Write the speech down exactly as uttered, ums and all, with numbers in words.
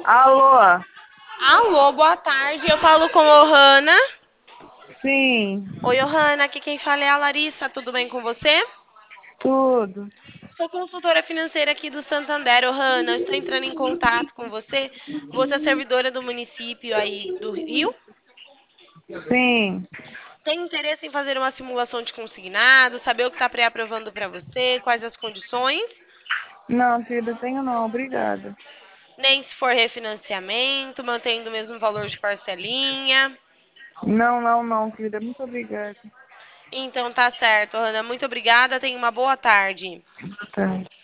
Alô? Alô, boa tarde. Eu falo com a Ohana. Sim, Oi, Ohana. Aqui quem fala é a Larissa. Tudo bem com você? tudo. Sou consultora financeira aqui do Santander, Ohana. Estou entrando em contato com você. Você é servidora do município aí do Rio? Sim. Tem interesse em fazer uma simulação de consignado, saber o que está pré-aprovando para você, quais as condições? Não, querida, tenho não, obrigada. Nem se for refinanciamento, mantendo o mesmo valor de parcelinha. Não, não, não, querida, muito obrigada. Então tá certo, Ohana. Muito obrigada. Tenha uma boa tarde. Boa tarde.